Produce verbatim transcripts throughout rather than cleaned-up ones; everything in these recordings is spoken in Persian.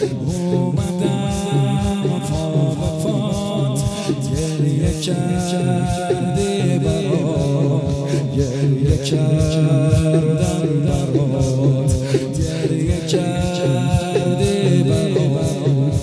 اومدم پا به پات گریه کردی برات گریه کردم برات گریه کردی برات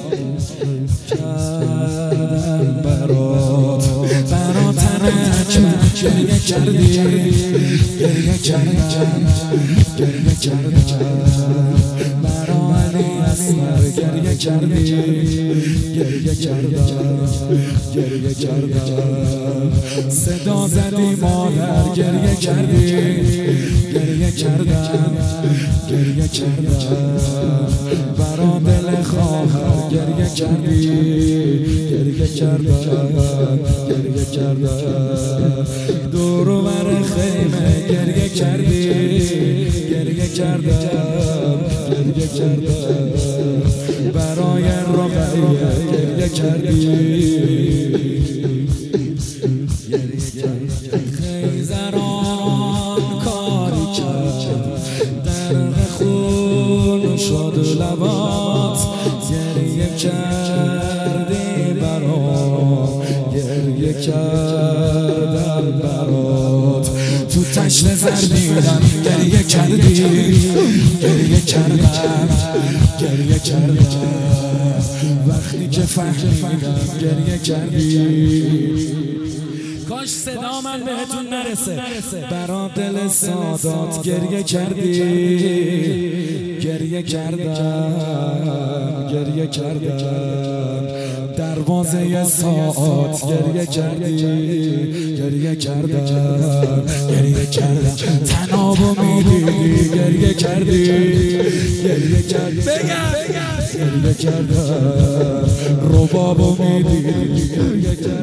کردم برات برات گریه کردی گریه کردم گریه کردم برا علی اسمر گریه کردی گریه کردم گریه کردم صدا زدی مادر گریه کردی گریه کردم گریه کردم برا دل خواهر گریه کردی گریه کردم گریه کردم دور و بر خیمه گریه کردی گریه کردم گریه کردم برای رقیه گریه کردی گریه کردم خیزران کاری کرد درق خون شد لبات گریه کردی برام گریه کردم برات تو تشت زردیدم گریه کردی گریه کردم گریه کردم وقتی که فهمیدم گریه کردی کاش صدا من بهتون نرسه برا دل سادات گریه کردی گریه کردم گریه کردم دروازه ساعت گریه کردی گریه کردم گریه کردم تنابو میدیدی گریه کردی گریه کردم گریه کردم ربابو میدیدی گریه کردم